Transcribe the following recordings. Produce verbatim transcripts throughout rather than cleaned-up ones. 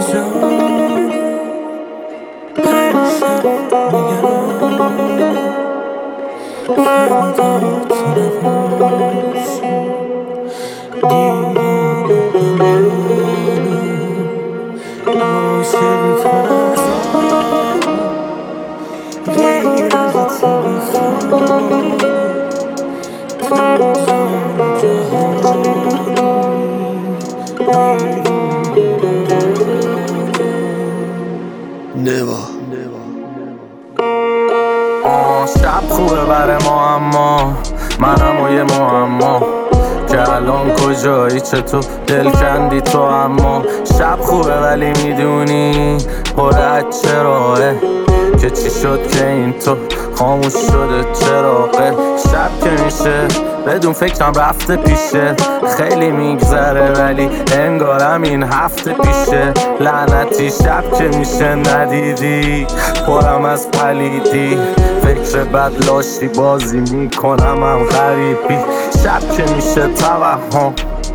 شب خوبه بره ما، اما منم و یه معما که الان کجایی، چطور دل کندی تو. اما شب خوبه ولی میدونی پر از چراغه که چی شد که این تو خاموش شده چراغه. شب که میشه بدون فکرم رفته پیشه، خیلی میگذره ولی انگارم این هفته پیشه. لعنتی شب که میشه ندیدی پرم از پلیدی، فکر بد لاشی بازی میکنم هم غریبی. شب که میشه توهم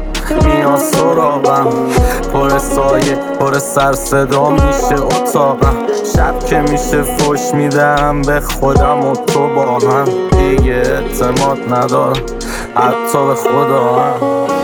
میان سراغم، پر سایه پر سر صدا میشه اتاقم. شب که میشه فوش میدم به خودم و تو با هم، دیگه اعتماد ندارم حتی به خدا هم.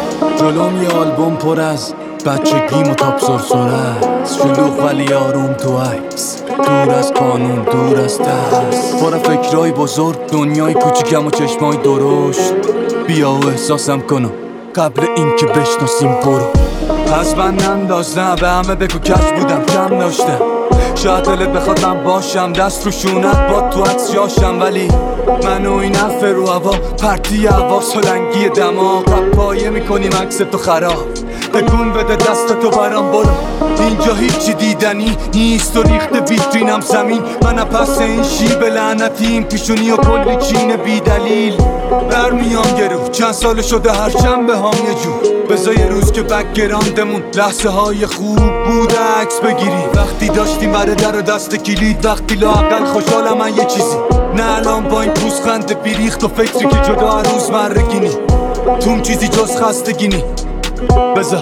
جلوم یه آلبوم پر از بچگیم و تاب سرسره است، شلوغ ولی آروم تو عکس، دور از قانون دور از ترس، پر فکرای بزرگ دنیای کوچیکم و چشمای درشت. بیا و احساسم کنم قبل این که بشناسیم برو. پس من ننداز نه به همه بگو کج بودم کم داشتم، شاید دلت بخواد من باشم دست رو شونت با تو عکس یاشم، ولی من و این افه رو هوا پرتی هوا سلنگی دماغ پایه میکنیم عکس تو خراب. تکون بده دست تو برام برو، اینجا هیچی دیدنی نیست و ریخت ویترینم زمین. من پس این شیب لعنتی این پیشونی و کلی چین بی دلیل برمیام گرو. چند سال شده هر شنبه هم یه جور، بذار یه روز که بکگراندمون لحظه های خوب بود عکس بگیری. وقتی داشتیم بره در و دست کلید، وقتی لااقل خوشحالم من یه چیزی، نه الان با این پوزخند بیریخت و فکری که جدا هر روز مرگینی توم چیزی جز خستگینی. بذار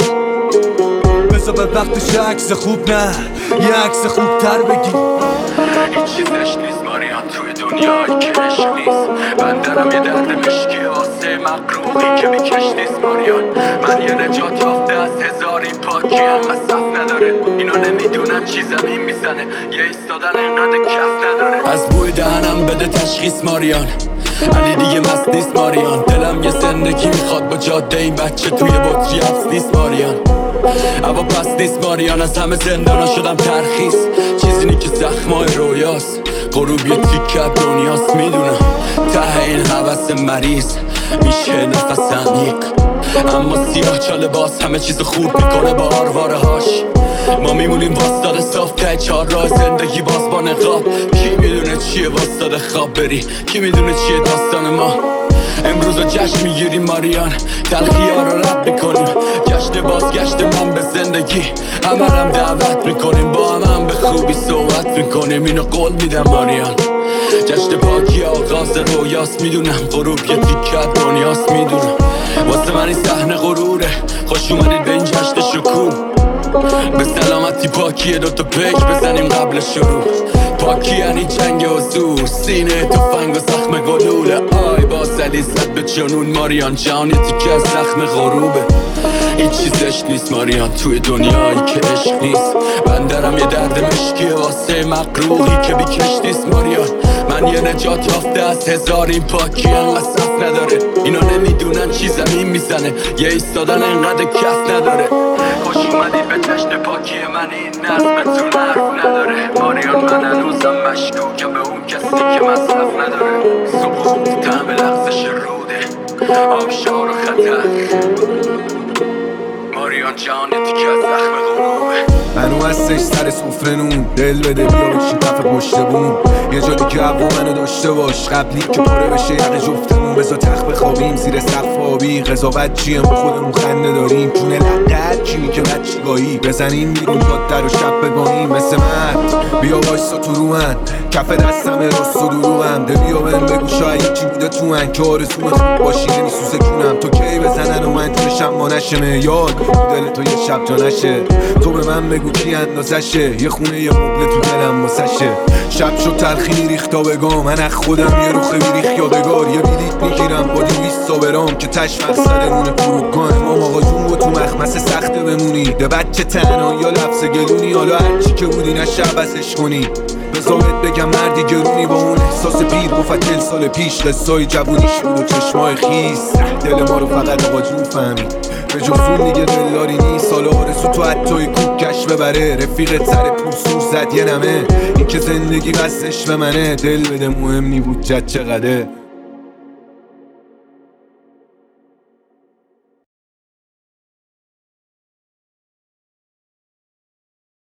بذار به وقتش عکس خوب نه یه عکس خوب تر بگی. هیچ چیزش نیست ماریان توی دنیایی که عشق نیست. من دارم یه درد مشکی واسه مقروقی که بیکش نیست ماریان. من یه نجات یافته از هزاری پاکی هم مصرف نداره. اینا نمیدونن چی زمین میزنه، یه ایستادن اینقدر کف نداره. از بوی دهنم بده تشخیص ماریان، علی دیگه مست نیست ماریان. دلم یه زندگی میخواد با جاده این بچه توی بطری حبس نیست ماریان. اما پس نیست ماریان، از همه زندانا شدم ترخیص. چیزی نی که زخمای رویاست، غروب یه تیکه دنیاست. میدونم ته این حوث مریض میشه نفس عمیق، اما سیاه چاله باز همه چیز خوب میکنه با آرواره هاش. ما میمونیم واسطاده صاف ته چهار راه زندگی باز با نقاب. کی میدونه چیه واسطاده خواب بری، کی میدونه چیه داستان ما. امروز رو جشن میگیریم ماریان، تلخی ها رو رد میکنیم. جشن بازگشت من به زندگی، همه هم دعوت میکنیم، با هم هم به خوبی صحبت میکنیم. اینو قول میدم ماریان، جشن پاکی آغاز رویاست. میدونم غروب یه تیکه دنیاست. میدونم واسه من این صحنه غروره، خوش اومدید به این جشن شکوه. به سلامتی پاکیه دوتا پیک بزنیم قبل شروع. پاکی یعنی جنگ حضور، سینه تفنگ و زخم گلوله. آی با زلی زد به جنون ماریان، جان یه تیکه از زخم غروبه. این چیزش نیست ماریان توی دنیایی که عشق نیست. من دارم یه درد مشکیه واسه مقروحی که بیکش نیست ماریان. من یه نجات یافته از هزار این پاکی هم مصرف نداره. اینا نمیدونن چی زمین میزنه، یه ایستادن انقدر کف نداره. خوش اومدید به جشن پاکی من، این نظمتون حرف نداره ماریان. من هنوزم مشکوکم به اون کسی که مصرف نداره. سقوط طعم لغزش روده، آبشار و خطر. ماریان جان تیکه از زخم غروبه. منو هستش سر سفره نون، دل بده بیا بشین کف پشت بوم. یه جایی که هوا منو داشته باش، قبلی که پاره بشه یق جفتمون. بذار تخت بخوابیم زیر سقف آبی، قضاوت چیه ما خودمون خنده داریم. جون لقت کیمی که بچگاهی بزنیم بیرون داد در و شب بگاهیم مثل مرد بیا وایسا تو رو من کف دستم راست و دروغم ده بیا بهم بگو شاید یکی بوده تو من که آرزومت خوب باشی نمیسوزه جونم تو کی بزنن و من تو شب ما نشه معیار دل تو یه شب جا نشه تو به من بگو کی اندازشه یه خونه یه مبله تو دلم واسشه شب شد تلخی ریختا بگام من اخ خودم یه روخه بیریخ یادگار یه بلیت میگیرم با دویست برام که تش مقصدمونه فرودگاه امام آقا جون با تو مخمسه سخته بمونی ده بچه تنها یا لفظ گلونی حالا هرچی که بودی نشه عوضش کنی بذارت بگم مردی گرونی با اون احساس پیر گفت چل سال پیش قصای جوونیش بود و چشمای خیس دل ما رو فقط آقا جون فهمید به جز اون دیگه دلداری نیست حالا آرزو تو حتی کوک کش ببره رفیقت سر پوسور زد یه نمه این که زندگی بستش به منه دل بده مهم نی بود جد چقدره